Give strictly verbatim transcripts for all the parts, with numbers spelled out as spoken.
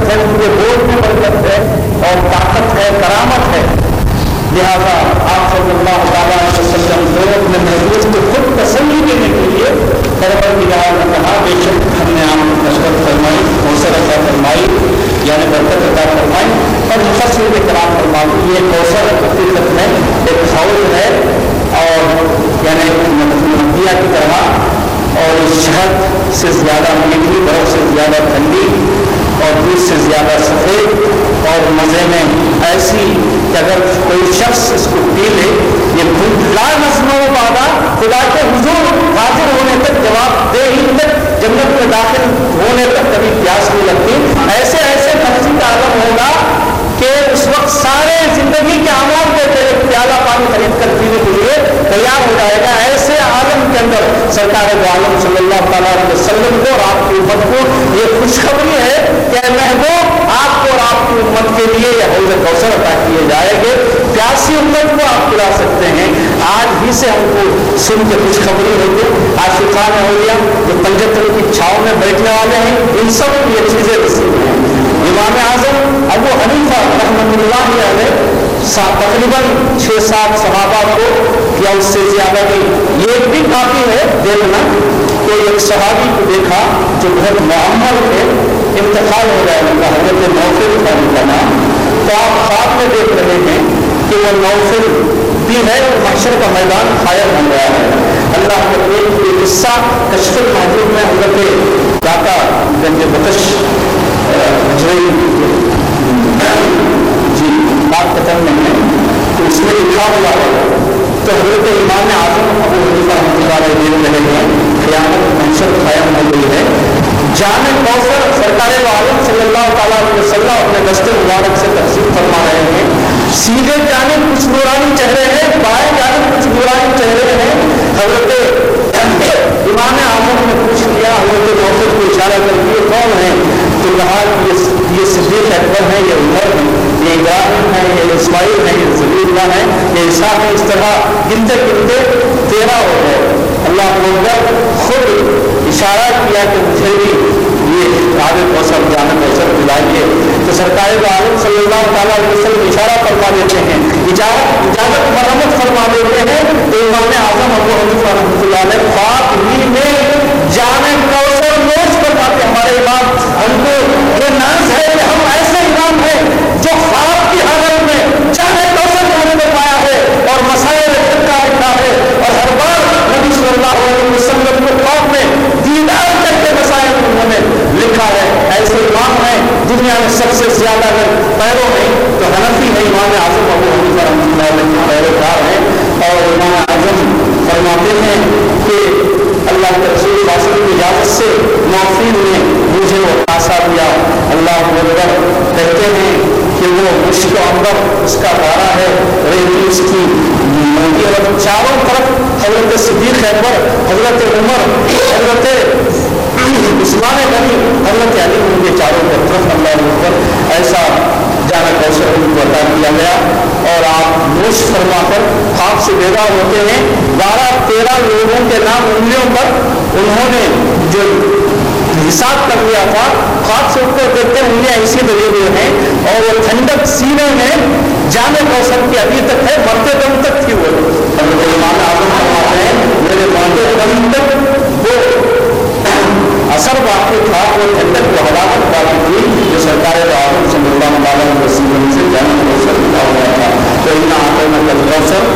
है, उनके बोल में बरकत है और ताकत है, करामत है। लिहाजा आप सल्लल्लाहु अलैहि वसल्लम को अपने महबूब को खुद तसल्ली देने के लिए परवरदिगार ने कहा, बेशक हमने आपको नसरत फरमाई, कौसर अता फरमाई, यानी बरकत अता फरमाई। और मुफस्सिर ने कलाम फरमाया ये कौसर हकीकत में एक हौज है और यानी नदिया की तरह और इस शहद से ज़्यादा मीठी, बर्फ़ से ज़्यादा ठंडी और दूध से ज़्यादा सफ़ेद और मज़े में ऐसी कि अगर कोई शख्स इसको पी ले, ये ला नस्नो वादा खुदा के हुजूर हाजिर होने तक, जवाब दे ही तक, जन्नत में दाखिल होने तक कभी प्यास नहीं लगती। ऐसे ऐसे मस्जिद का आलम होगा कि उस वक्त सारे जिंदगी के आमाल देते एक प्याला पानी खरीद कर पीने के लिए तैयार हो जाएगा। ऐसे आलम के अंदर सरकार दो आलम सल्लल्लाहु अलैहि वसल्लम को और आपकी उम्मत को ये खुशखबरी है कि महबूब आपको और आपकी उम्मत के लिए यह हौज़ कौसर अता किए जाएंगे। प्यासी उम्मत को आप पिला सकते हैं। आज ही से हमको सुन के खुशखबरी होगी। आशिक़ान औलिया जो पंजतन की छाव में बैठने वाले हैं, इन सब को ये चीज़ें नसीब हैं। इमाम आज़म अबू हनीफा रहमतुल्लाह अलैह तकरीबन छः सात सहाबा को या उससे ज़्यादा भी, ये भी काफ़ी है देखना कि एक सहाबी को देखा जो बहुत मुअम्मर थे, इंतकाल हो गया उनका, हज़रत नौफल था उनका नाम। तो आप ख्वाब में देख रहे हैं कि वो नौफल भी है और महशर का मैदान कायम हो गया है। अल्लाह के एक किस्सा कश्फुल महजूब में हज़रत दाता गंज बकश जी बात खत्म नहीं है, तो उसमें लिखा हुआ है। तो हज़रत इमाम आज़म अबू हनीफा रहमतुल्लाह अलैह देख रहे हैं क़यामत महशर कायम हो गई है। जाने कौसर सरकार दो आलम सल्लल्लाहु अलैहि वसल्लम अपने दस्ते मुबारक से तक़सीम फरमा रहे हैं। सीधे जानिब कुछ नूरानी चेहरे हैं, बाएं जानिब कुछ नूरानी चेहरे हैं। हज़रत इमाम आज़म ने पूछ लिया हज़रत नौफल को इशारा करके, ये कौन है? तो कहा ये ये सिद्दीक़ अकबर है, ये उमर है, ये इब्राहिम है, ये इस्माइल है, ये ज़बीउल्लाह है, ये ईसा है। इस तरह गिनते गिनते तेरह हो गए। अल्लाह अकबर खुद इशारा किया कि मुझे भी ये आगे कौसर जाना कौसर दिलाइए। तो सरकार दो आलम सल्लल्लाहु अलैहि वसल्लम इशारा फरमा देते हैं, इजाजत इजाजत मरम्मत फरमा देते हैं। तो इमाम आज़म अबू हनीफा रहमतुल्लाह अलैह ख्वाब ही में जाने कौसर नोश फरमाते। हमारे इमाम हमको ये नाज है कि हम ऐसे इमाम हैं जो ख्वाब की हालत में जाने कौसर होने में पाया है और मसाइल का लिखा है और हर बार नबी सल्लल्लाहु अलैहि वसल्लम को ख्वाब में दीदार करके मसाइल उन्होंने लिखा है। ऐसे इमाम हैं दुनिया में सबसे ज्यादा अगर पैरों में तो हनफी है इमाम आज़म अबू हनीफा रहमतुल्लाह अलैह पैरोकार हैं। और इमाम आज़म फरमाते हैं कि अल्लाह के रसूल सल्लल्लाहु अलैहि वसल्लम की इजाज़त से नौफल ने मुझे वो आशा दिया। अल्लाह अकबर कहते हैं कि वो मुश्क अंबर उसका बारा है, रेती उसकी मंदी, और चारों तरफ हज़रत सिद्दीक़ अकबर, हज़रत उमर, हज़रत उस्मान गनी, हज़रत अली, उनके चारों तरफ अल्लाह अकबर ऐसा जाना कौशल उनको अता किया गया। और आप नोश फरमाकर ख्वाब से बेदार होते हैं। बारह तेरह लोगों के नाम उंगलियों पर उन्होंने जो हिसाब कर लिया था, ख्वाब से उठकर देखते हैं उंगलियां इसी लगी हुई हैं और वो ठंडक सीने में जाने कौशल की अभी तक है, मरते दम तक थी वो। इमाम आज़म फरमाते हैं मेरे मरते दम तक वो असर बाकी था, वो ठंडक को हलाकत बाकी हुई जो सरकार आज़म सल्लल्लाहु अलैहि वसल्लम से जाने कौशल लिखा हुआ था। तो इन आते में कल कौशल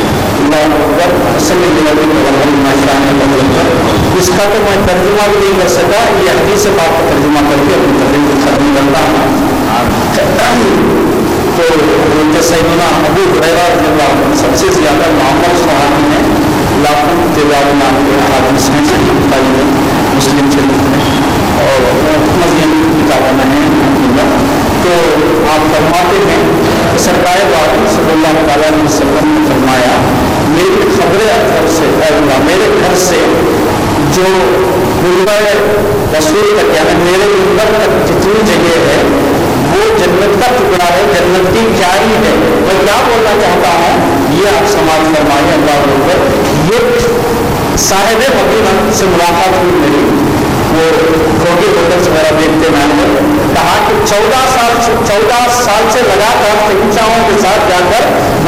इसका तो मैं तर्जुमा भी नहीं कर सका, ये हदीस से बात का तर्जुमा करके अपनी तकरीर को खत्म करता हूँ। तो उनके सैदना अबू हुरैरा रज़ियल्लाहु अन्हु सबसे ज़्यादा मुअम्मर सहाबी हैं, लाखों तिजारत नाम के हदीस में सही बुखारी में, मुस्लिम शरीफ में और मज़ीद किताबों में हैं। तो आप फरमाते हैं कि सरकार आज़म सल्लल्लाहु अलैहि वसल्लम ने फरमाया मेरी खबरें अतर से मेरे घर से जो गुंबर रसूल तक यानी मेरे गुंबर तक जितनी जगह है वो जन्नत का टुकड़ा है, जन्नत की क्यारी है। मैं क्या बोलना चाहता हूँ ये आप समाज फरमाइए। अल्लाह अकबर। ये साहिब मदीना से मुलाकात हुई मेरी, वो रोगी होटल वगैरह देखते मैंने कहा कि चौदह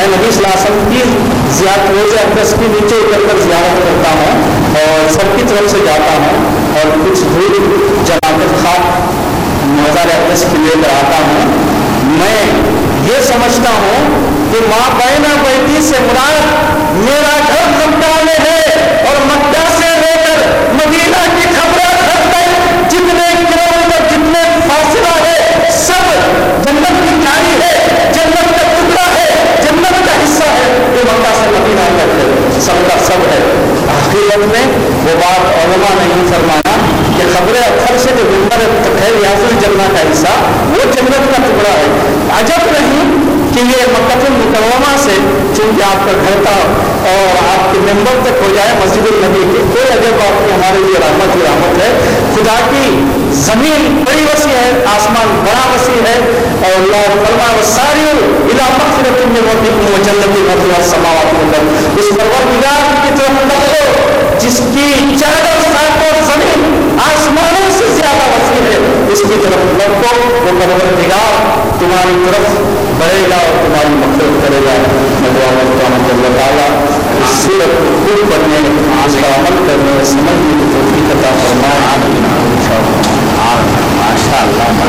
میں نبی صلی اللہ علیہ وسلم کی زیارت روز اقدس کے نیچے اتر کر زیارت کرتا ہوں اور سب کی طرف سے جاتا ہوں اور کچھ دور جنابت خاک مزار اقدس کے لے کر آتا ہوں. میں یہ سمجھتا ہوں کہ ماں بینا بیٹی سے مراد میرا گھر مکہ میں ہے اور مکہ سے لے کر مدینہ کی خبریں گھر تک جتنے کلو میٹر جتنے فاصلہ ہے سب جنت کی کھائی ہے, جنت کا ٹکڑا ہے, جنت کا حصہ ہے. یہ مکہ سے مدینہ تک ہے, سب کا سب ہے. حقیقت میں وہ بات علماء نے نہیں فرمایا کہ خبر اکثر سے جو ممبر ہے ریاض الجنہ کا حصہ وہ جنت کا ٹکڑا ہے. عجب نہیں کہ یہ مکہ المکرمہ سے چونکہ آپ کا گھر تھا اور آپ کے ممبر تک ہو جائے مسجد النبی کی, کوئی عجب بات نہیں, ہمارے لیے رحمت ہی رحمت ہے. خدا کی زمین بڑی وسیع ہے, آسمان بڑا وسیع ہے اور اللہ فرمایا وساریو الی مغفرۃ من ربکم وجنۃ عرضها السماوات والارض. اس پروردگار کی طرف بڑھو جس کی چادر سات اور زمین آسمانوں سے زیادہ وسیع ہے, اس کی طرف بڑھو. وہ پروردگار تمہاری طرف بڑھے گا اور تمہاری مغفرت کرے گا. میں دعا کرتا ہوں کہ اللہ تعالیٰ اس سورت کو خوب پڑھنے, اس کا عمل کرنے, سمجھنے کی توفیق عطا فرمائے. ماشاء اللہ.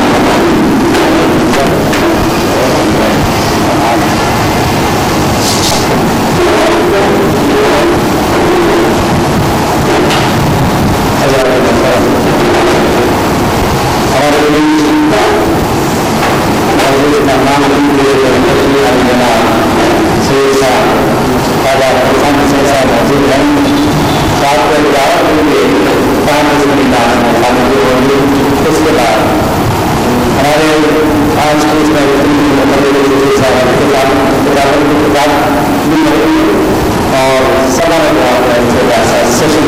اس کے بعد ہمارے آج کے اور سبا سیشن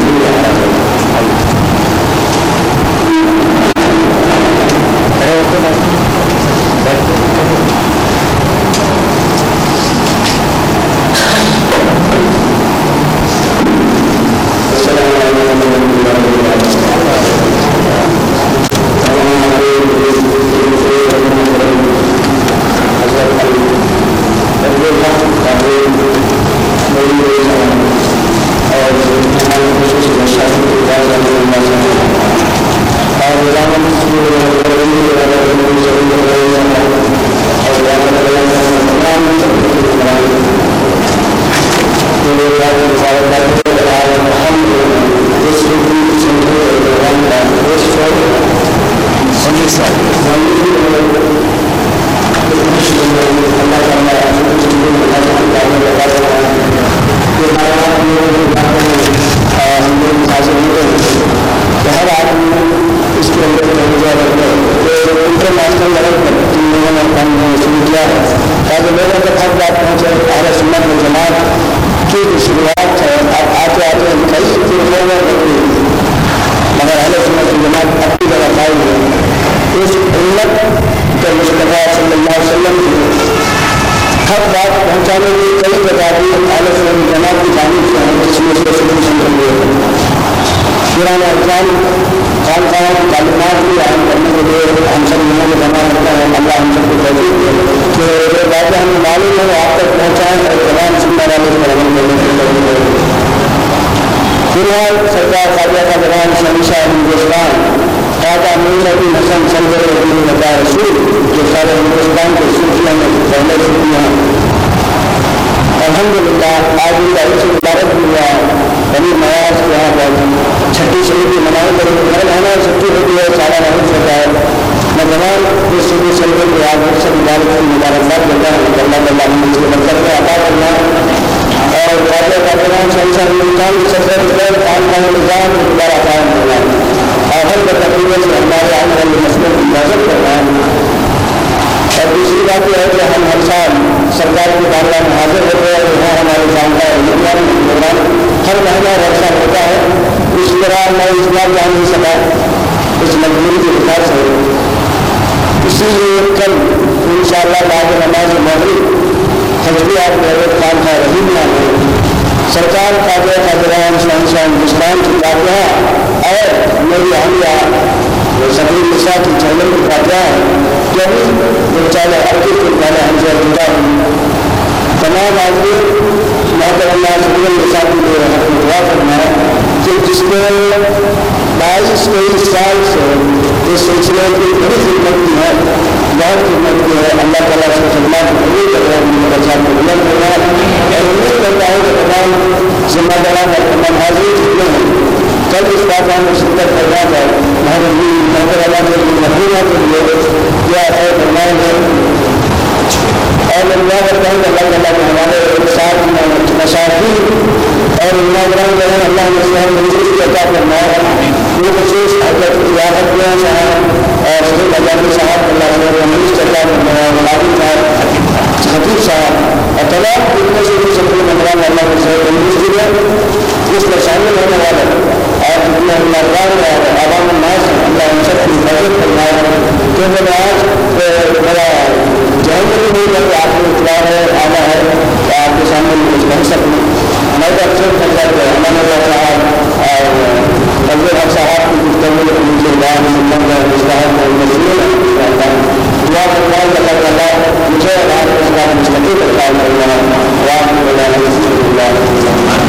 تمام آدمی محترم اللہ صلی اللہ علیہ وسلم دعا کرنا ہے کہ جس کو بائیس تیئیس سال سے اس سلسلے کی بڑی خدمت کی ہے، بہت خدمت کی ہے، اللہ تعالیٰ سے سلمان کو قبول کر رہا ہے، ان کے ساتھ بلند کر رہا ہے اور امید کرتا ہے کہ تمام ذمہ داران اور تمام حاضر جتنے ہیں کل اس پاکستان میں شرکت کرنا ہے محمد اللہ کے مہینہ کے لیے کیا ہے فرمائیں گے اور اللہ کرتا ہے کہ اللہ تعالیٰ کے ہمارے ساتھ مشاہدین اور اللہ کرام کریں اللہ نے اسلام منظور کی عطا کرنا ہے وہ خصوص حضرت قیادت میں صاحب اور حضرت اجازت صاحب اللہ صاحب منیش عطا کرنا ہے غلابی صاحب خطیب صاحب اور تمام اتنے سے بھی سب ممبران اللہ کے صاحب منیش ہے اس میں شامل ہونے والے اور اتنے اللہ کار ہے عوام الناس اللہ ان سب کی حفاظت کرنا ہے کیونکہ میں آج میرا جہنم نہیں کر کے آپ کو اطلاع ہے آنا ہے کہ آپ کے سامنے میں کچھ بن سکوں میں تو اکثر کرتا کہ امان اللہ صاحب اور فضل حق صاحب کی گفتگو مجھے بعد سلم کا مصلاحت اور مزید رہتا ہے دعا کرتا ہے کہ اللہ تعالیٰ مجھے اور آپ کے ساتھ مستقل کرتا ہے اللہ وعلم اللہ رسول اللہ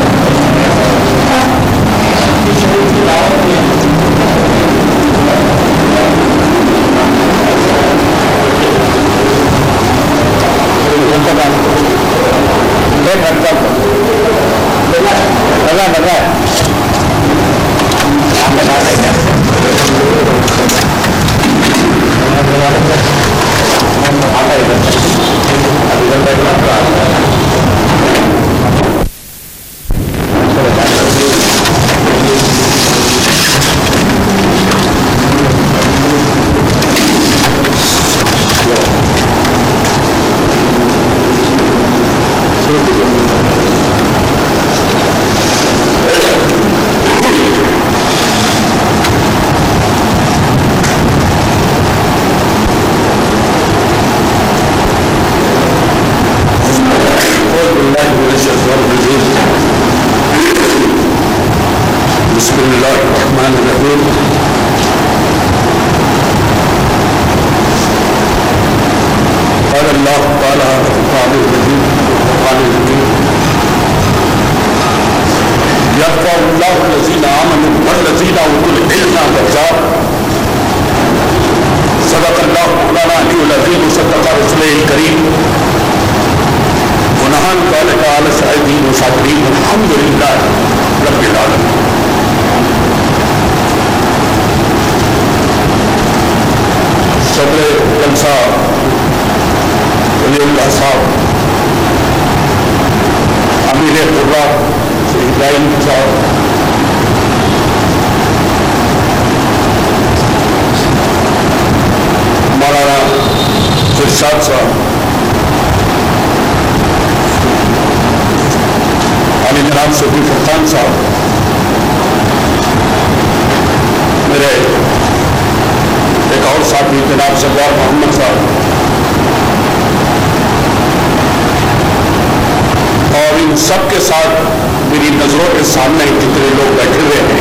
سب کے ساتھ میری نظروں کے سامنے جتنے لوگ بیٹھے ہوئے ہیں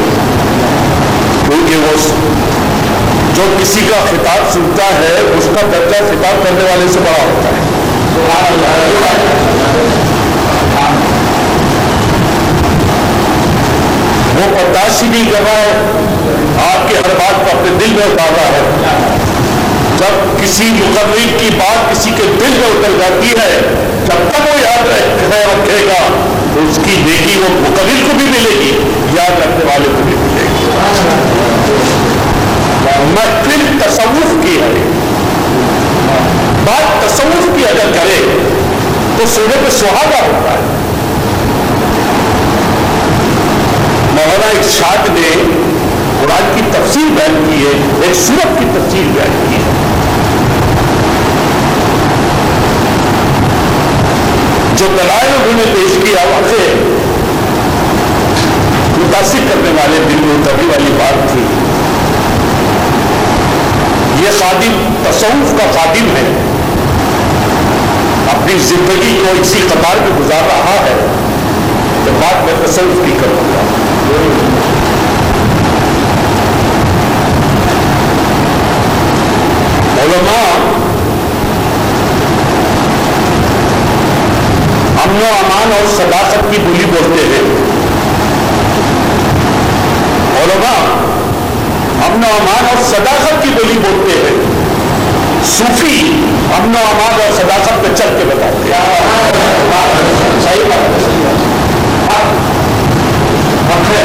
کیونکہ وہ جو کسی کا خطاب سنتا ہے اس کا درجہ خطاب کرنے والے سے بڑا ہوتا ہے. وہ برداشت ہی نہیں کر رہا ہے, آپ کے ہر بات کو اپنے دل میں اتار رہا ہے. جب کسی مقرر کی بات کسی کے دل میں اتر جاتی ہے, جب تک وہ یاد رکھے گا تو اس کی نیکی وہ مقرر کو بھی ملے گی, یاد رکھنے والے کو بھی ملے گی. محفل تصوف کی ہے, بات تصوف کی اگر کرے تو سونے پہ سہاگا ہوتا ہے. مولانا ارشاد نے قرآن کی تفسیر بیان کی ہے, ایک سورت کی تفسیر بیان کی ہے. جو دلائل انہوں نے پیش کیا واقع متاثر کرنے والے دل میں اترنے والی بات تھی. یہ خادم تصوف کا خادم ہے, اپنی زندگی کو اسی قطار میں گزار رہا ہے. تو بات میں تصوف کی کروں گا. علماء امان اور صداقت کی بولی بولتے ہیں. صوفی امن و امان اور صداقت پہ چل کے بتاتے ہیں. صحیح بات ہے.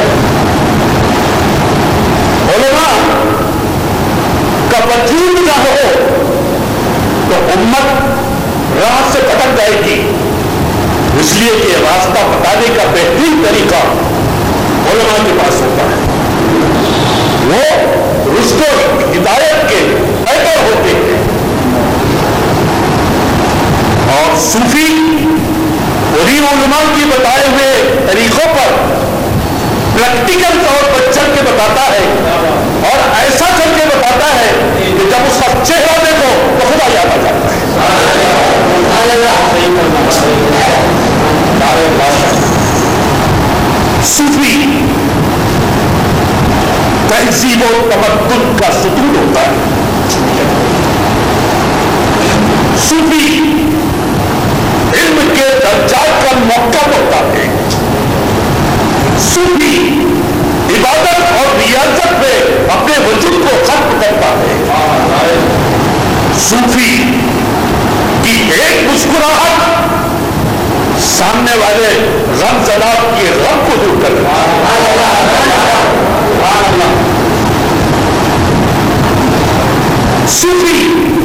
علماء کا وجود نہ ہو تو امت راہ سے بھٹک جائے گی. اس لیے کہ راستہ بتانے کا بہترین طریقہ علماء کے پاس ہوتا ہے. وہ رشت و ہدایت کے پیدا ہوتے ہیں. اور صوفی انہیں علماء کی بتائے ہوئے طریقوں پر پریکٹیکل طور پر چل کے بتاتا ہے اور ایسا چل کے بتاتا ہے کہ جب اس کا چہرہ دیکھو تو خدا یاد آ جاتا ہے. صوفی تہذیب و تمدن کا ستون ہوتا ہے. صوفی علم کے درجات کا موقع ہوتا ہے. صوفی عبادت اور ریاضت میں اپنے وجود کو ختم کرتا ہے. صوفی کی ایک مسکراہٹ سامنے والے غم زدہ کے غم کو دور کرتا ہے. صوفی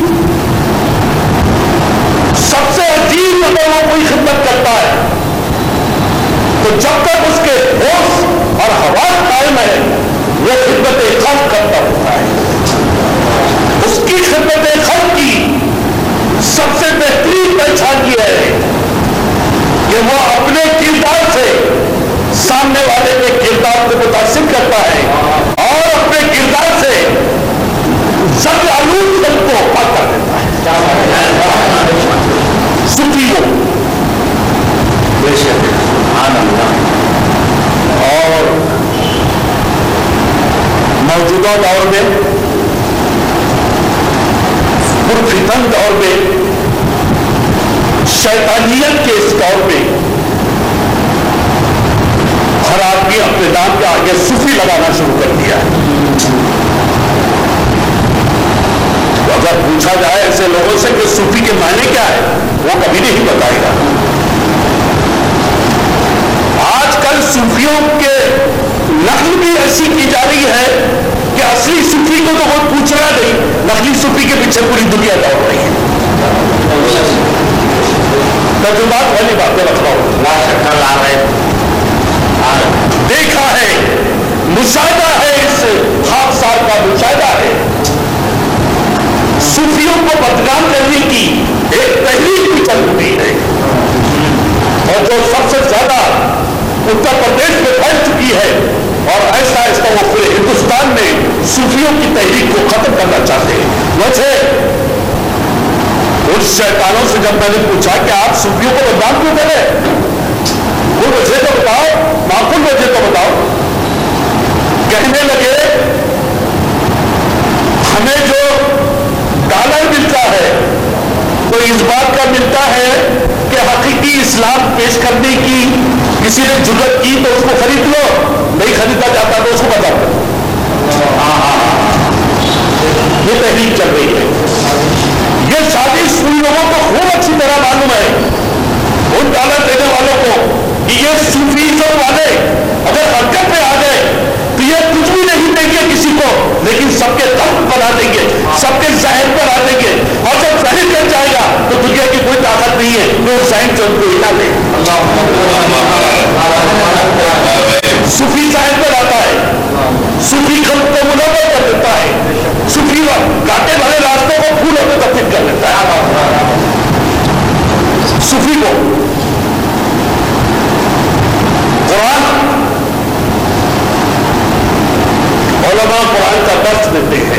سب سے عجیب لوگوں کو خدمت کرتا ہے. تو جب تک اس کے ہوش اور حواس قائم ہے وہ خدمت خلق کرتا ہوتا ہے. اس کی خدمت خلق کی سب سے بہترین پہچان یہ ہے کہ وہ اپنے کردار سے سامنے والے کے کردار کو متاثر کرتا ہے اور اپنے کردار سے سب آلود سب کو پاک کر دیتا ہے. صوفی ہو بے شک اور موجودہ دور میں پرفتن دور میں شیطانیت کے اس دور میں ہر آدمی اپنے نام کے آگے صوفی لگانا شروع کر دیا ہے. اگر پوچھا جائے ایسے لوگوں سے کہ صوفی کے معنی کیا ہے وہ کبھی نہیں بتائے گا. آج کل صوفیوں کے نقل بھی ایسی کی جا رہی ہے کہ اصلی صوفی کو تو کوئی پوچھ رہا نہیں, نقلی صوفی کے پیچھے پوری دنیا دوڑ رہی ہے. تجربات والی باتیں بتاؤ. دیکھا ہے, مشاہدہ ہے, اس خاک سال کا مشاہدہ ہے. صوفیوں کو بدنام کرنے کی ایک تحریک بھی چل رہی ہے اور جو سب سے زیادہ اتر پردیش میں پھیل چکی ہے اور ایسا ایسا وہ پورے ہندوستان میں صوفیوں کی تحریک کو ختم کرنا چاہتے ہیں. وجہ ان شیطانوں سے جب میں نے پوچھا کہ آپ صوفیوں کو بدنام کیوں کریں, وہ وجہ تو بتاؤ, معقول وجہ تو بتاؤ. کہنے لگے ہمیں جو ڈالر ملتا ہے تو اس بات کا ملتا ہے کہ حقیقی اسلام پیش کرنے کی کسی نے جرت کی تو اس کو خرید لو, نہیں خریدا جاتا تو اس کو بتا دو. یہ تحریک چل رہی ہے. یہ شادی سن لوگوں کو خوب اچھی طرح معلوم ہے, ان ڈالر دینے والوں کو, کہ یہ صوفیزم والے اگر حرکت میں آ گئے تو یہ کچھ بھی نہیں دیں گے کسی کو, لیکن سب کے قلب پر آ دیں گے, سب کے ذہن پر آ دیں گے, اور جب ظاہر کر جائے گا تو دنیا کی کوئی طاقت نہیں ہے کہ وہ ذہن سے ان کو ہلا دے. صوفی ذہن پر آتا ہے, صوفی قلب کو منور کر دیتا ہے, صوفی کاٹے والے راستوں کو پھولوں میں تبدیل کر دیتا ہے. صوفی کو قرآن, علماء قرآن کا درس دیتے ہیں,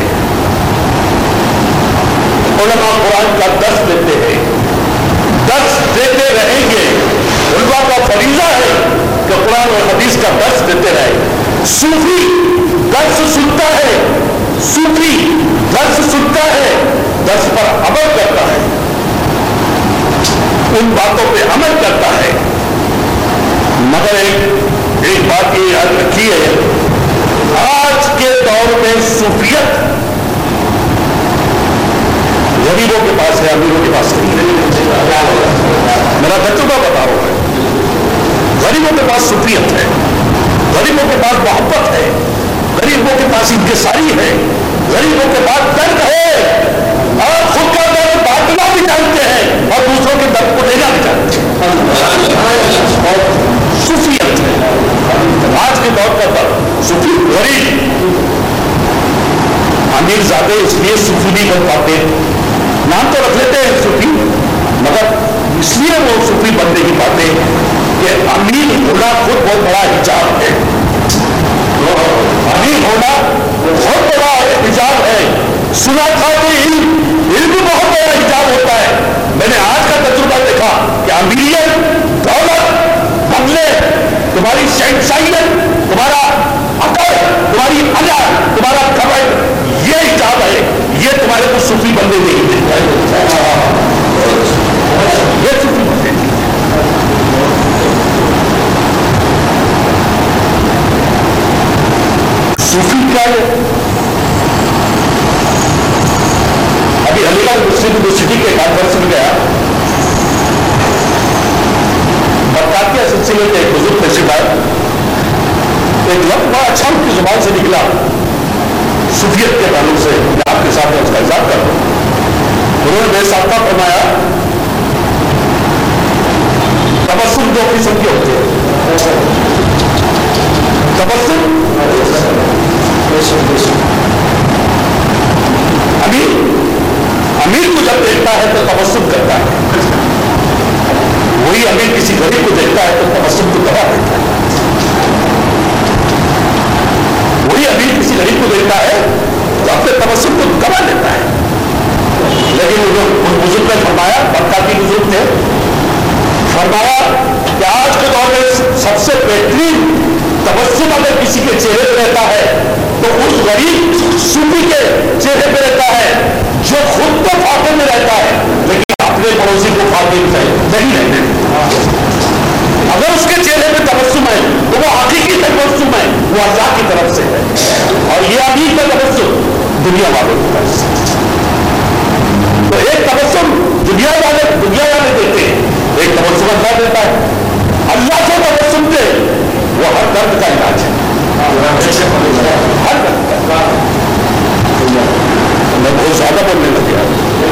علماء قرآن کا درس دیتے ہیں, درس دیتے رہیں گے. علماء کا فریضہ ہے کہ قرآن اور حدیث کا درس دیتے رہے. صوفی درس سنتا ہے, صوفی درس سنتا ہے, درس پر عمل کرتا ہے, ان باتوں پہ عمل کرتا ہے. مگر ایک ایک بات یہ یاد رکھیے, آج کے دور میں صوفیت गरीबों के पास है, अमीरों के पास नहीं है। मेरा तजुर्बा बता रहा है, गरीबों के पास सुफियत है, गरीबों के पास मोहब्बत है, गरीबों के पास इंतसारी है, गरीबों के पास दर्द है, और खुद का दर्द बांटना भी जानते हैं और दूसरों के दर्द को लेना भी जानते हैं। और सुफियत है, आज के दौर का दर्द सुफी गरीब अमीर ज्यादा इसलिए सूफी नहीं बन पाते, नाम तो रख लेते हैं सूफी, मगर इसलिए वो सूफी बन नहीं पाते कि अमीर होना खुद बहुत बड़ा हिजाब है। अमीर होना बहुत बड़ा हिजाब है। सुना था कि इल्म इल्म बहुत बड़ा हिजाब होता है। मैंने आज का तजुर्बा देखा कि अमीरियत, दौलत, बंगले, तुम्हारी शहंशाहियत, तुम्हारा अकल, तुम्हारी अदा, तुम्हारा खबर, ये हिजाब है, ये तुम्हारे को सूफी बंदे नहीं देता है। ये सूफी बंदे सूफी क्या है? अभी अलीगढ़ मुस्लिम यूनिवर्सिटी के कॉन्फ्रेंस में गया, बरकातिया सिलसिले के एक बुजुर्ग पेशेवर, एक लफ्ज़ बड़ा अच्छा उनकी जुबान से निकला सूफियत के ताल्लुक से, मैं आपके साथ में उसका इजाज़ कर दूं। उन्होंने बेसाख्ता फरमाया, तबस्सुम दो किस्म के होते हैं। तबस्सुम अमीर अमीर को जब देखता है तो तबस्सुम करता है, वही अमीर किसी गरीब को देखता है तो तबस्सुम को दबा देता है। वही अमीर किसी गरीब को देखता है तो अपने तबस्सुम को दबा लेता है। लेकिन उस बुजुर्ग ने फरमाया, बरकाती बुजुर्ग थे, फरमाया कि आज के दौर में सबसे बेहतरीन तबस्सुम अगर किसी के चेहरे पे रहता है तो उस गरीब सूफी के चेहरे पे रहता है जो खुद तो फाके में रहता है लेकिन अपने पड़ोसी को फाके में नहीं रहते। अगर उसके चेहरे पे तबस्सुम है तो वो हकीकी तबस्सुम है, वो अल्लाह की तरफ से है। और ये अमीर का तबस्सुम दुनिया वालों की तरफ से। तो एक तबस्सुम दुनिया वाले दुनिया वाले देते हैं, एक तबस्सुम अल्लाह देता है। अल्लाह से तबस्सुम दे, वो हर दर्द का इलाज है, हर दर्द का। मैं बहुत ज्यादा बोलने लग गया।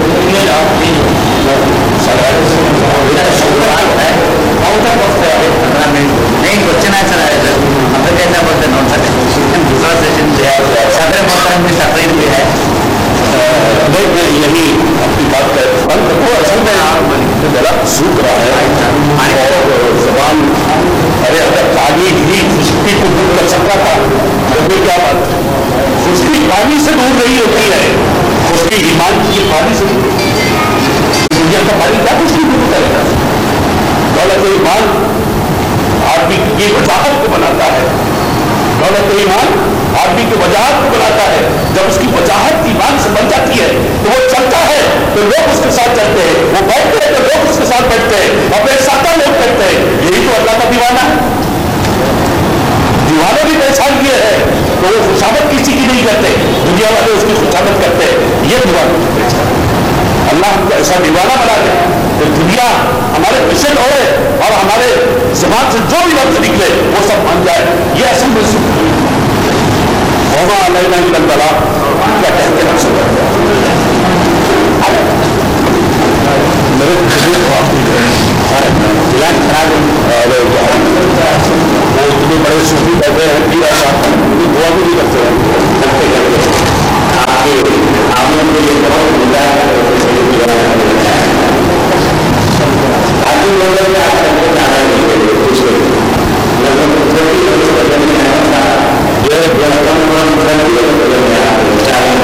नहीं क्वेश्चन है सर, मतलब कैसा बोलते नॉन सर दूसरा सेशन जो है सदर मोहतरम की तकरीर भी है। नहीं मैं यही अपनी बात कर असल में मेरा सूख रहा है और जबान, अरे अगर पानी ही खुश्की को दूर कर सकता था तो फिर क्या बात है? खुश्की पानी से दूर नहीं होती है, खुश्की ईमान की पानी से दुनिया का पानी क्या खुश्की दूर करेगा? दौलत ईमान आदमी की वजाहत को बनाता है, दौलत ईमान आदमी की वजाहत को बनाता है। जब उसकी वजाहत ईमान से बन जाती है तो वो चलता है तो लोग उसके साथ चलते हैं, वो बैठते हैं तो लोग उसके साथ बैठते हैं, अपने साथ लोग करते हैं। यही तो अल्लाह का दीवाना है। दीवाने भी पहचान किए हैं तो वो खुशामद किसी की नहीं करते, दुनिया वाले उसकी खुशामद करते हैं। ये दीवानों की पहचान। अल्लाह हमको ऐसा दीवाना बना दे तो दुनिया हमारे पीछे दौड़े और हमारे ज़बान से जो भी लफ्ज़ निकले वो सब मान जाए। ये असल में सुख होगा अल्लाह नहीं लगता क्या कहते हैं सब मेरे इलाज खराब वो इतने बड़े सूफी बैठे हैं कि ऐसा दुआ भी नहीं करते हैं। आप लोगों को ये बहुत मिला है आदमी लोगों ने आप करने जाना नहीं कुछ लगभग ये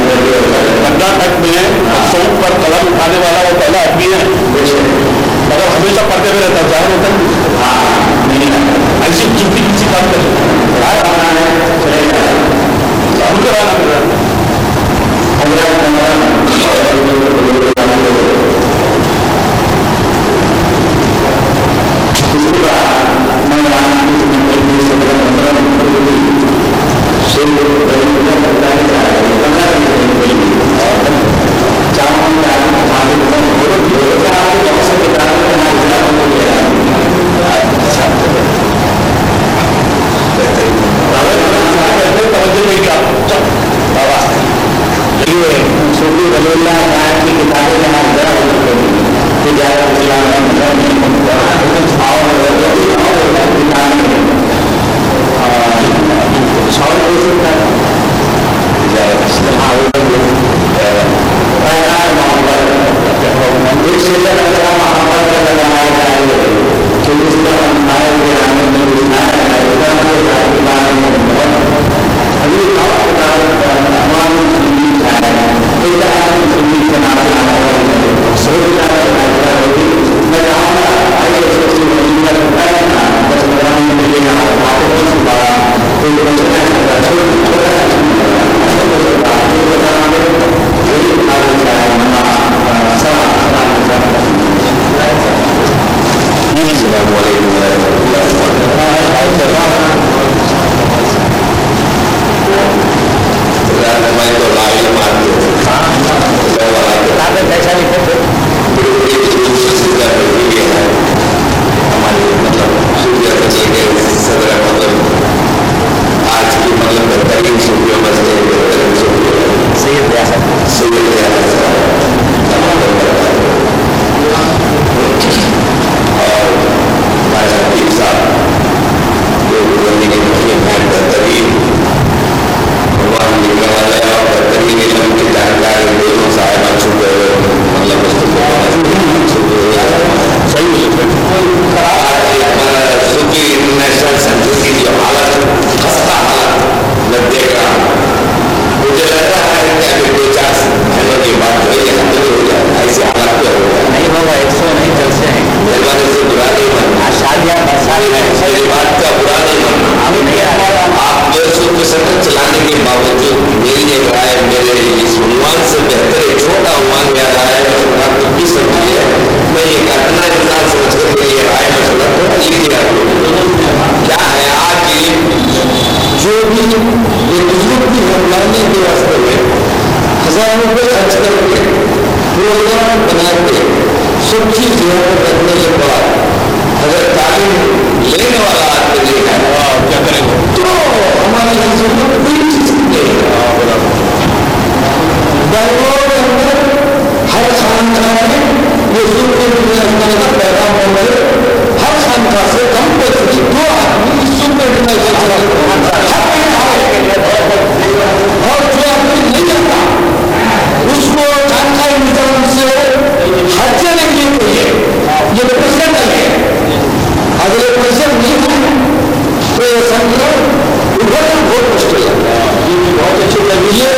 वलीउल्लाह साहब की किताबें में आप जरा तिजारत इस्लाम में मतलब नहीं होता और बहुत अच्छी लगी है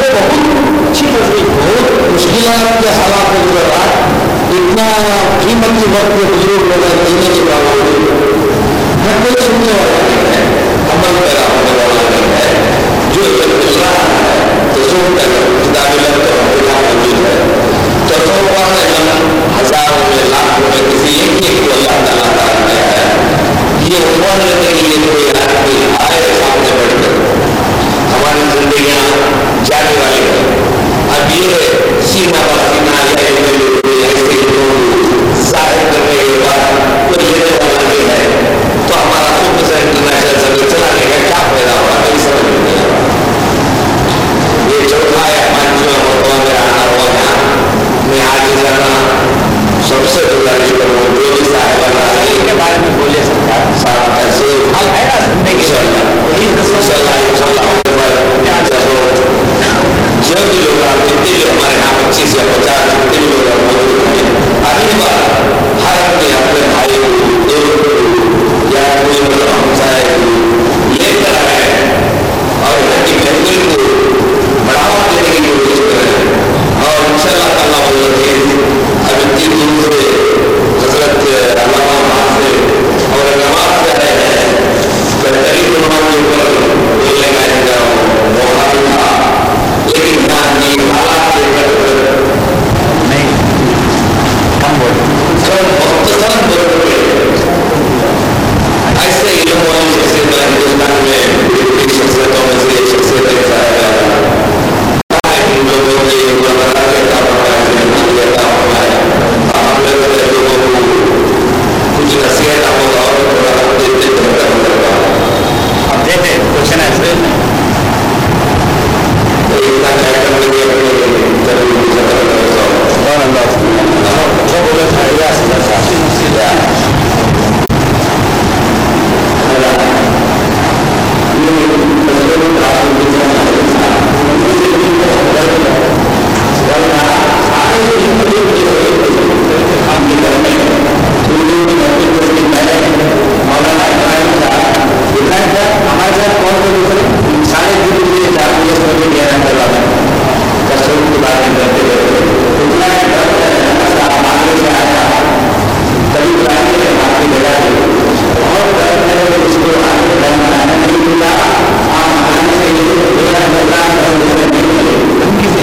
کرتے کرتے اتنا آگے سے آیا کبھی بلانے کے بعد کی جگہ بہت درد ہے اس کو آگے بڑھنا نہیں ملا آپ آنے سے یہ میرا برداشت نہیں ملے ان کی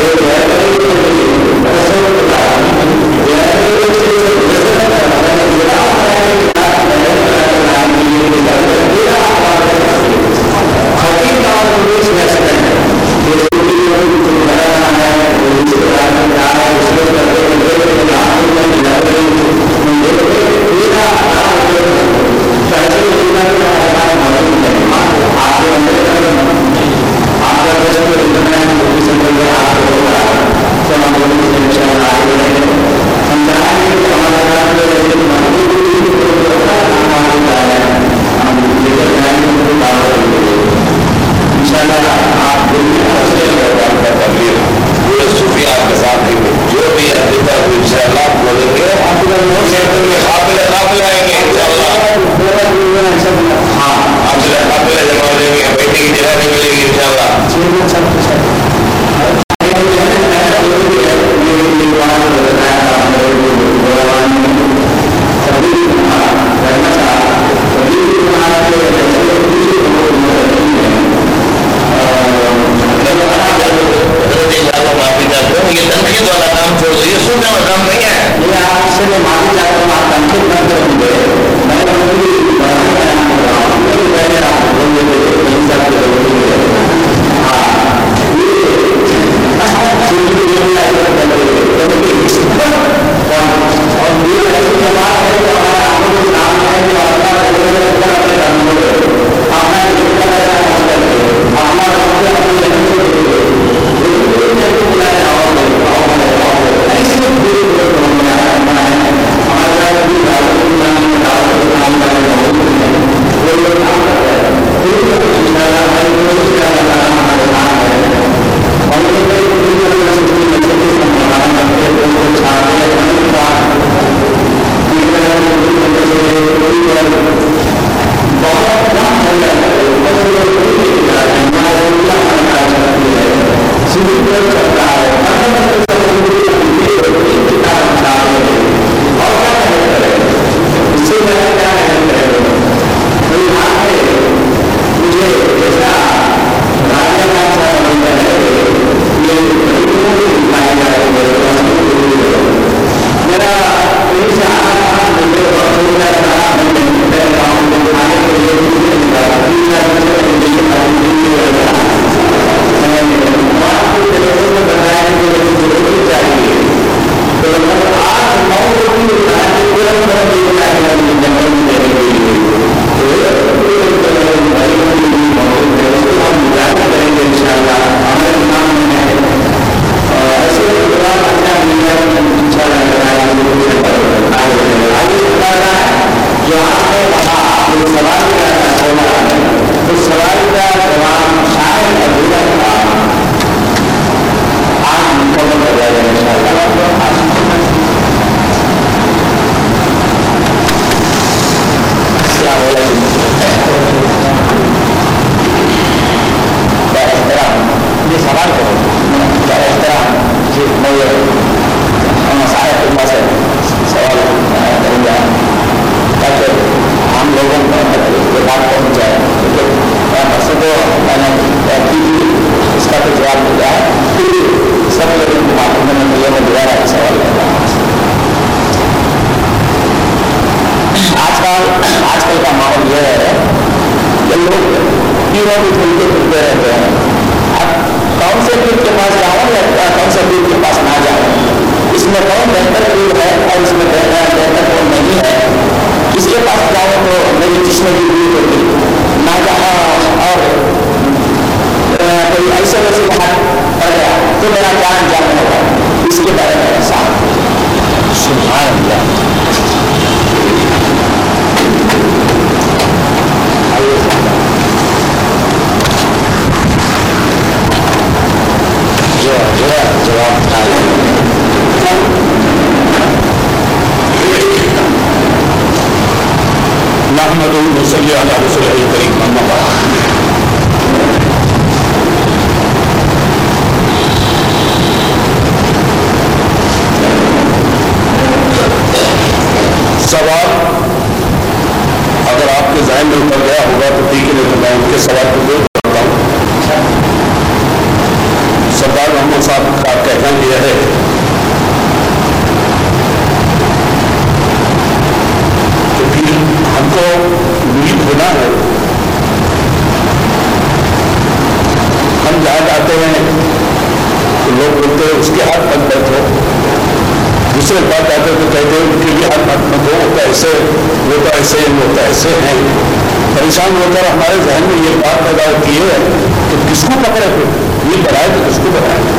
हर मत में वो तो ऐसे वो तो ऐसे वो तो ऐसे हैं, परेशान होकर हमारे जहन में ये बात पैदा होती है कि किसको पकड़े, फिर ये बनाए तो किसको बनाए।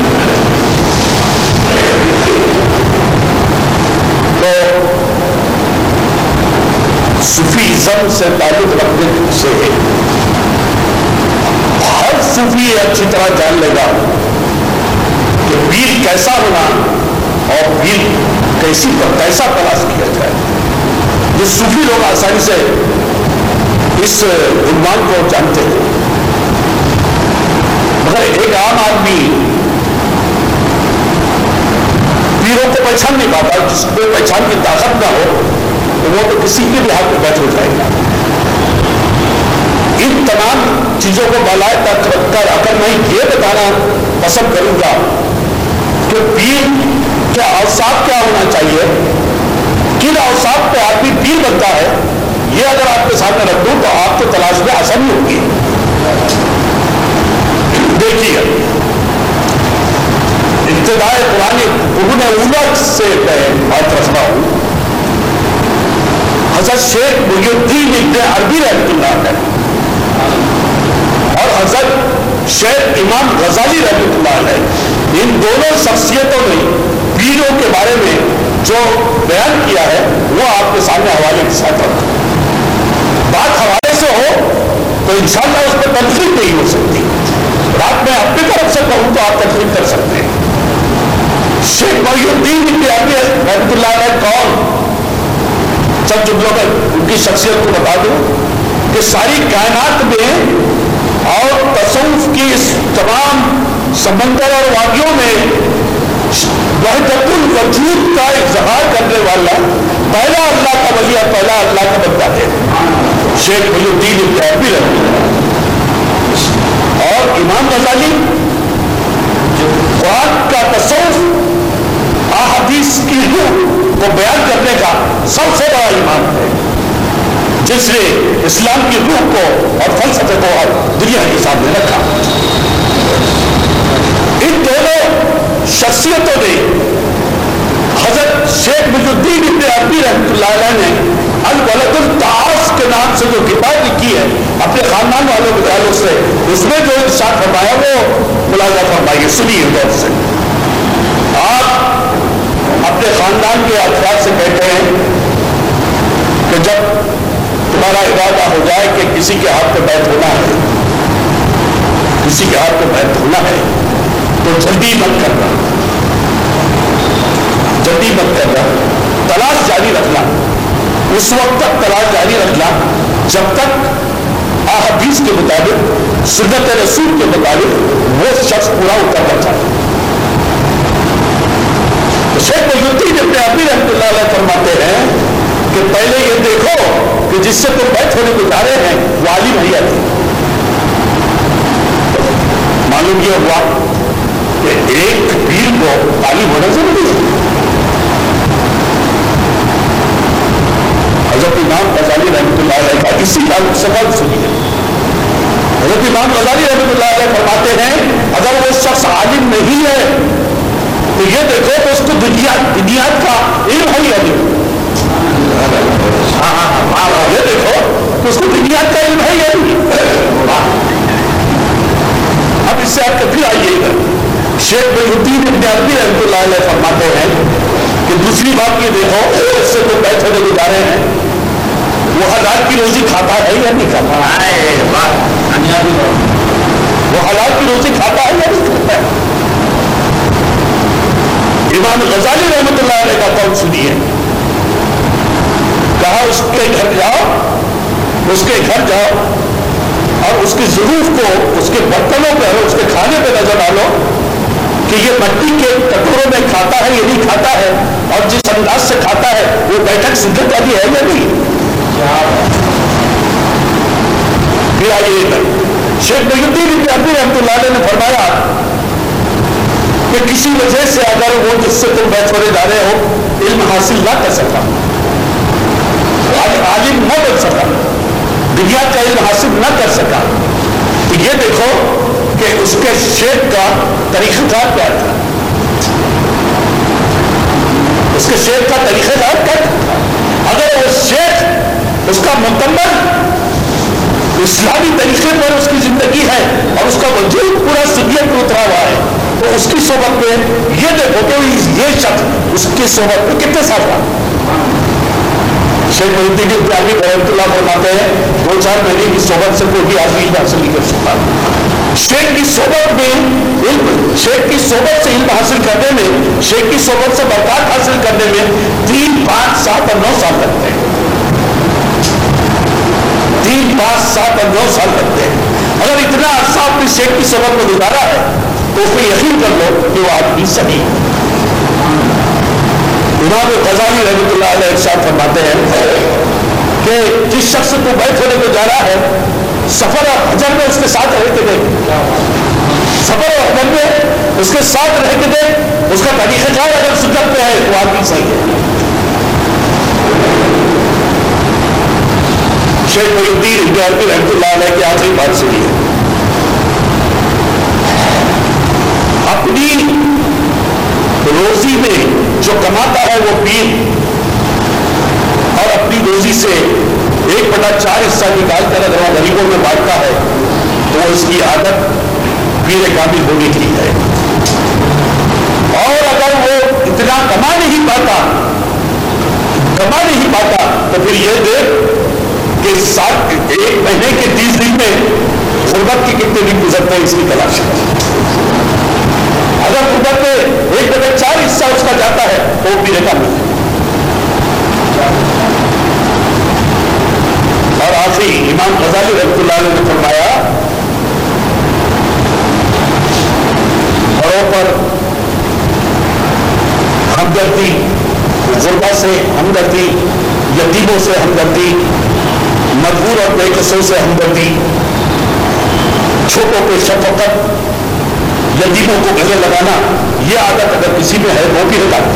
तो सूफीज़म से ताल्लुक रखने से हर सूफी अच्छी तरह जान लेगा कि पीर कैसा होना और पीर कैसी कैसा तलाश किया जाए। ये सूफी लोग आसानी से इस गुणमान को जानते हैं, मगर एक आम आदमी पीरों को पहचान नहीं पाता। जिसको पहचान की ताकत ना हो तो वो तो किसी के भी हाथ में बैठ हो जाएगा। इन तमाम चीजों को बलाए तक रखकर अगर मैं ये बताना पसंद करूंगा कि पीर के औसाफ क्या होना चाहिए, किन औसाफ पे आदमी पीर बनता है, ये अगर आपके सामने रख दूं तो आपको तलाश में आसानी होगी। देखिए, इब्तिदाए पुरानी उन्होंने उलट से बात रख रहा हूं। हजरत शेख मुहिउद्दीन इब्न अरबी रहमतुल्लाह अलैह और हजरत शेख इमाम गजाली रहमतुल्लाह अलैह, इन दोनों शख्सियतों ने पीरों के बारे में जो बयान किया है वो आपके सामने हवाले के साथ रखा। बात हवाले से हो तो इंशाअल्लाह उस पर तनकीद नहीं हो सकती। बात मैं अपनी तरफ से कहूं तो आप तनकीद कर सकते हैं। शेख मुहिउद्दीन इब्न अरबी रहमतुल्लाह अलैह कौन, चंद जुमलों में उनकी शख्सियत को बता दूं कि सारी कायनात में और तसव्वुफ की इस तमाम समंदर और वादियों में वहदतुल वजूद का इज़हार करने वाला पहला अल्लाह का वली और पहला अल्लाह का बंदा है शेख मुहिउद्दीन इब्न अरबी रहमतुल्लाह। और इमाम गजाली कुरान का तसव्वुफ अहादीस की रूह को बयान करने का सबसे बड़ा इमाम है, जिसने इस्लाम की रूह को और फलसफे को और दुनिया के सामने रखा। इन दोनों शख्सियतों ने हजरत शेख मुहिउद्दीन इब्न अरबी रहमतुल्लाह अलैह ने अल-वलदुल तास के नाम से जो किताब लिखी है अपने खानदान वालों के ताल्लुक से, उसमें जो इरशाद फरमाया वो मुलाजा फरमाइए, सुनिए गौर से। आप अपने खानदान के अफराद से कहते हैं कि जब तुम्हारा इरादा हो जाए कि किसी के हाथ पे बैठ होना है, किसी के हाथ पे बैठ होना है तो जल्दी मत करना, जल्दी मत करना, तलाश जारी रखना। उस वक्त तक तलाश जारी रखना जब तक अहादीस के मुताबिक, सुन्नत रसूल के मुताबिक वो शख्स पूरा उतरना चाहिए। तो शेख मुहिउद्दीन इब्न अरबी रहमतुल्लाह अलैह फरमाते हैं कि पहले ये देखो कि जिससे तुम बैठ होने को जा रहे हैं वो आलिम है या नहीं। मालूम ये हुआ कि एक पीर को आलिम होना जरूरी है। हजरत इमाम गजाली रहमतुल्लाह अलैह का इसी ताल्लुक से बात सुनिए। हजरत इमाम गजाली रहमतुल्लाह अलैह फरमाते हैं अगर वो शख्स आलिम नहीं है तो ये देखो तो उसको दुनिया दुनिया का इल्म है या नहीं। हाँ हाँ हाँ ये देखो तो उसको दुनिया का इल्म है या नहीं। अब इससे आप कभी आइएगा, शेख मुहिउद्दीन इब्न अरबी रहमतुल्लाह अलैह फरमाते हैं कि दूसरी बात ये देखो इससे तो बैठ होने को जा रहे हैं वो हलाल की रोजी खाता है या नहीं खाता है, वो हलाल की रोजी खाता है या नहीं खाता है। इमाम गजाली रहमतुल्लाह अलैह का कौल सुनिए। कहा उसके घर जाओ, उसके घर जाओ और उसकी ज़रूरत को उसके बर्तनों पर, उसके खाने पर नजर डालो कि ये मट्टी के कटोरों में खाता है या नहीं खाता है, और जिस अंदाज से खाता है वो बैठक सिद्धत वाली है या नहीं। फिर आइए, शेख मुहिउद्दीन इब्न अरबी रहमतुल्लाह अलैह ने फरमाया कि किसी वजह से अगर वो जिससे तुम बैठ होने जा रहे हो इल्म हासिल ना कर सका, आलिम न बन सका, दुनिया का इल्म हासिल न कर सका, तो ये देखो कि उसके शेख का तरीक़ाकार क्या था, उसके शेख का तरीक़ाकार क्या था। اسلامی طریقے پر اس کی زندگی ہے اور اس کا وجود پورا سنیت میں اترا ہوا ہے، تو اس کی صحبت میں یہ دیکھو کہ یہ شخص اس کی صحبت میں کتنے سال رہا۔ شیخ محی الدین اطلاعی رحمۃ اللہ فرماتے ہیں دو چار مہینے کی صحبت سے کوئی آدمی علم حاصل نہیں کر سکتا۔ شیخ کی صحبت میں علم شیخ کی صحبت سے علم حاصل کرنے میں، شیخ کی صحبت سے برکات حاصل کرنے میں تین پانچ سات اور نو سال لگتے ہیں، تین پانچ سات اور نو سال لگتے ہیں۔ اگر اتنا عرصہ اپنی شیخ کی صحبت میں گزارا ہے تو اس پہ یقین کر لو کہ وہ آدمی صحیح ہے۔ امام غزالی رحمۃ اللہ علیہ ارشاد فرماتے ہیں کہ جس شخص کو بیت ہونے کو جا رہا ہے، سفر اور حجر میں اس کے ساتھ رہ کے دیکھ، سفر اور حجر میں اس کے ساتھ رہ کے دیکھ، اس کا طریقہ کار اگر سنت پہ ہے تو آدمی صحیح ہے۔ شیخ محی الدین ابن عربی رحمۃ اللہ علیہ کی آخری بات سنی ہے، اپنی روزی میں جو کماتا ہے وہ پیر اور اپنی روزی سے ایک بٹا چار حصہ نکال کر اگر وہ غریبوں میں بانٹتا ہے تو اس کی عادت پیر کامل ہونے کی ہے۔ اور اگر وہ اتنا کما نہیں پاتا کما نہیں پاتا تو پھر یہ دیکھ کہ سات ایک مہینے کے تیس دن میں غربت کے کتنے دن گزرتے ہیں اس کی تلاش ہے۔ اگر غربت میں ایک بٹا چار حصہ اس کا جاتا ہے تو وہ پیر کامل ہے۔ اور آخری امام غزالی رحمۃ اللہ علیہ نے فرمایا گھروں پر ہمدردی، غربا سے ہمدردی، یتیموں سے ہمدردی، مجبور اور بے کسوں سے ہمدردی، چھوٹوں پہ شفقت، یتیموں کو گلے لگانا، یہ عادت اگر کسی میں ہے وہ بھی ہوتا ہے۔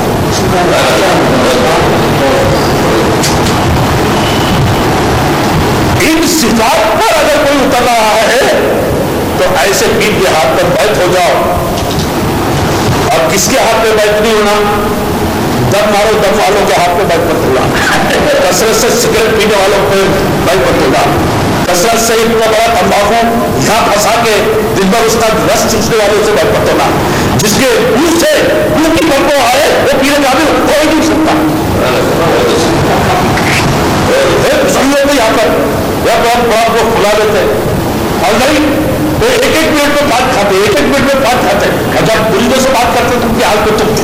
ان صفات پر اگر کوئی اتر رہا ہے تو ایسے پیر کے ہاتھ پر بیعت ہو جاؤ۔ اور کس کے ہاتھ پہ بیعت نہیں ہونا؟ دم مارو دم والوں کے ہاتھ پہ بیعت مت ہوگا، کثرت سے سگریٹ پینے والوں پہ بیعت مت ہوگا، کثرت سے اتنا بڑا تمباکو یہاں پھنسا کے دن بھر اس کا رس چوسنے والوں سے بیعت مت ہونا۔ جس کے منہ سے منہ کی بدبو آئے وہ پیر کامل ہو ہی نہیں سکتا۔ بزرگوں کو یہاں پر یا تو ہم بڑا کو کھلا دیتے اور نہیں تو ایک ایک منٹ میں بات کھاتے ایک ایک منٹ میں بات کھاتے اور جب مریضوں سے بات کرتے تو ان کی حال پہ چکتے۔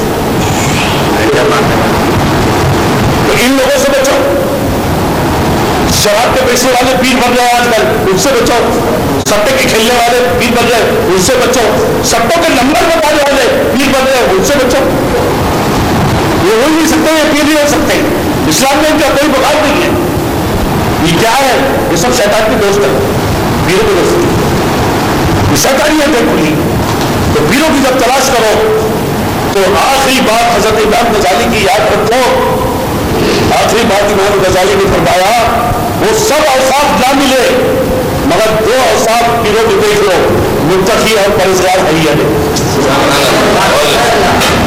تو ان لوگوں سے بچو، شراب کے پیسے والے پیر بن جائے آج کل ان سے بچو، سٹے کے کھیلنے والے پیر بن جائے ان سے بچو، سٹوں کے نمبر بتانے والے پیر بن جائے ان سے بچو۔ یہ ہو نہیں سکتے، یہ پیر نہیں ہو سکتے۔ اسلام میں ان کا کوئی بغاوت نہیں ہے۔ یہ کیا ہے؟ یہ سب شیطان کے دوست ہیں، پیروں کے دوست ہیں، یہ شیطانیت ہے کھلی۔ تو پیروں کی جب تلاش کرو تو آخری بات حضرت امام غزالی کی یاد رکھو۔ آخری بات امام غزالی نے فرمایا وہ سب اوصاف نہ ملے مگر دو اوصاف پیروں میں دیکھ لو، متقی اور پرہیزگار ہے۔